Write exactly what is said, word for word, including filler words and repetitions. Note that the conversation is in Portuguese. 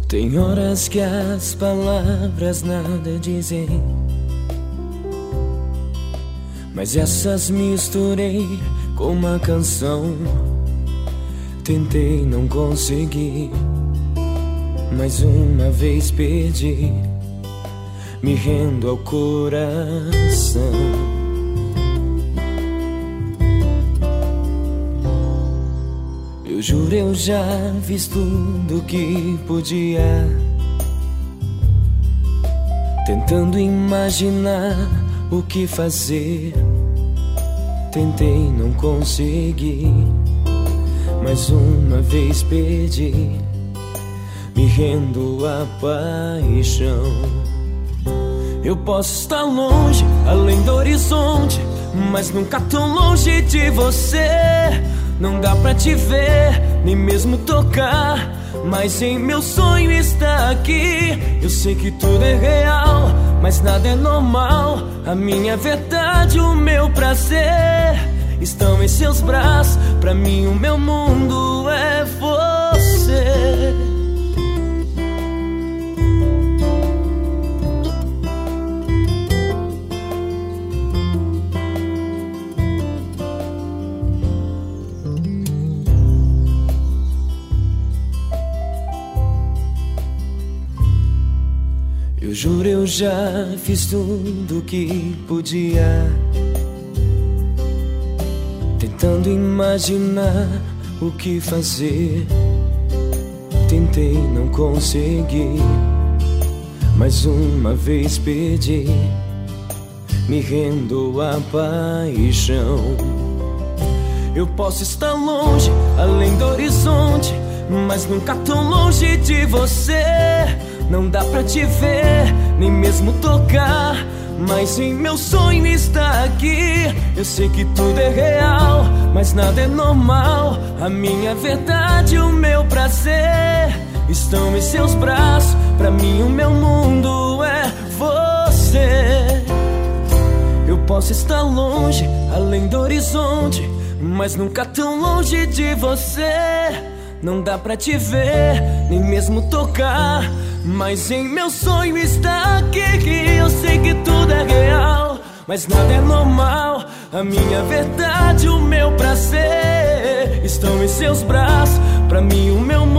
Tem horas que as palavras nada dizem, mas essas misturei com uma canção. Tentei, não consegui, mais uma vez perdi, me rendo ao coração. Eu juro, eu já fiz tudo que podia, tentando imaginar o que fazer. Tentei, não consegui, mais uma vez perdi, me rendo à paixão. Eu posso estar longe, além do horizonte, mas nunca tão longe de você. Não dá pra te ver, nem mesmo tocar, mas em meu sonho está aqui. Eu sei que tudo é real, mas nada é normal. A minha verdade, o meu prazer estão em seus braços. Pra mim o meu mundo é você. Eu juro, eu já fiz tudo que podia, tentando imaginar o que fazer. Tentei, não consegui, mais uma vez perdi, me rendo à paixão. Eu posso estar longe, além do horizonte, mas nunca tão longe de você. Não dá pra te ver, nem mesmo tocar, mas em meu sonho está aqui. Eu sei que tudo é real, mas nada é normal. A minha verdade, o meu prazer estão em seus braços. Pra mim o meu mundo é você. Eu posso estar longe, além do horizonte, mas nunca tão longe de você. Não dá pra te ver, nem mesmo tocar, mas em meu sonho está aqui. Eu sei que tudo é real, mas nada é normal. A minha verdade, o meu prazer estão em seus braços. Pra mim o meu mundo